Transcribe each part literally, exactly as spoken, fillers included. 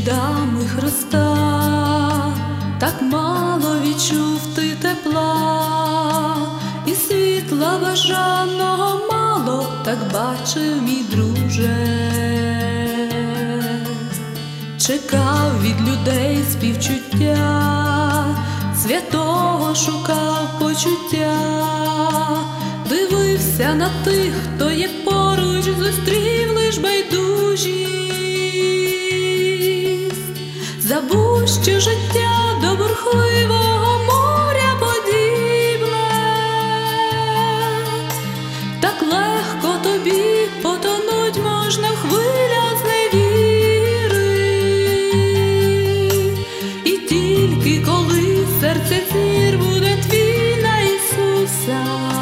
слідами Христа, так мало відчув ти тепла, і світла бажаного мало, так бачив, мій друже. Чекав від людей співчуття, святого шукав почуття, дивився на тих, хто є поруч, зустрів лиш байдужість. Забудь, що життя до бурхливого моря подібне, так легко тобі потонуть можна в хвилях зневіри. І тільки коли серце зір буде твій на Ісуса,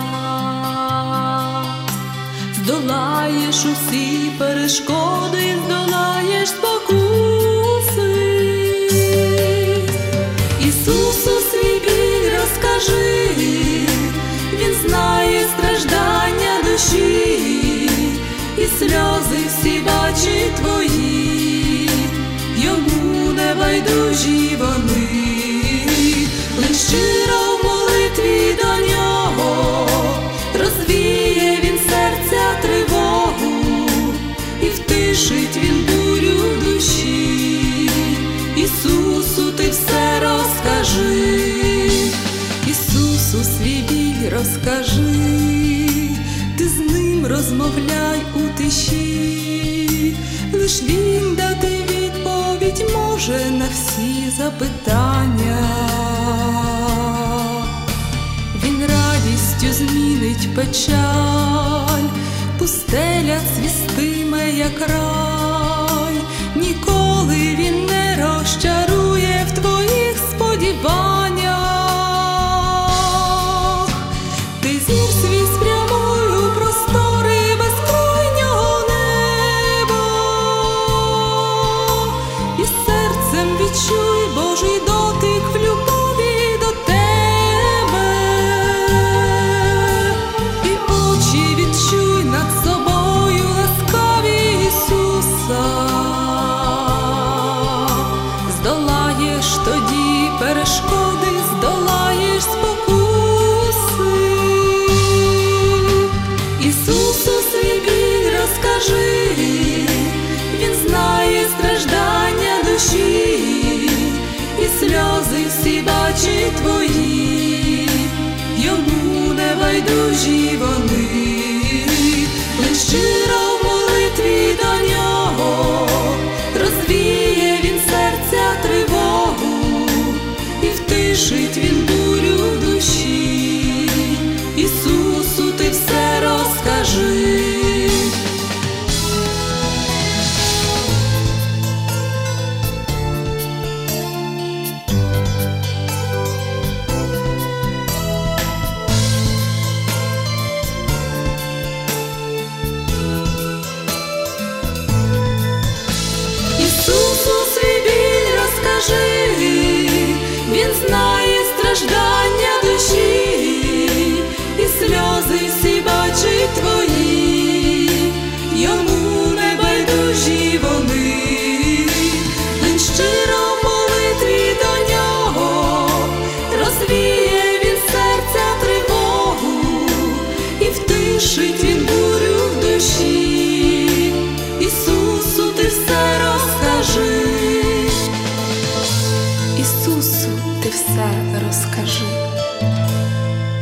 здолаєш усі перешкоди, здолаєш спокуси. Ісусу свій біль розкажи, Він знає страждання душі, і сльози всі бачить твої, йому не байдужі вони. Лиш щиро в молитві до нього розвіє він серця тривогу, і втишить він бурю в душі. Ісусу ти все розкажи, Ісусу свій біль розкажи, ти з ним розмовляй у тиші, лиш він дати відповідь може на всі запитання. Він радістю змінить печаль, пустеля цвістиме, як рай, ніколи він не розчарує в твоїх сподіваннях. Ти зір свій спрямуй у простори безкрайнього неба, і серцем відчуй Божий дотик в любові до тебе, і очі відчуй над собою ласкаві Ісуса. Здолаєш тоді перешкоди, здолаєш спокуси. Ісусу свій біль розкажи, Він знає страждання душі, і сльози всі бачить твої, йому не байдужі вони. Лиш щиро в молитві до нього розвіє він серця тривогу, і втишить він бурю в душі. Ісусу ти все розкажи. Ісусу свій біль розкажи, Він знає страждання душі, і сльози всі бачить твої, йому не байдужі вони. Лиш щиро в молитві до нього розвіє він серця тривогу, і втишить він бурю в душі. Ісусу ти все розкажи, Ісусу ти все розкажи.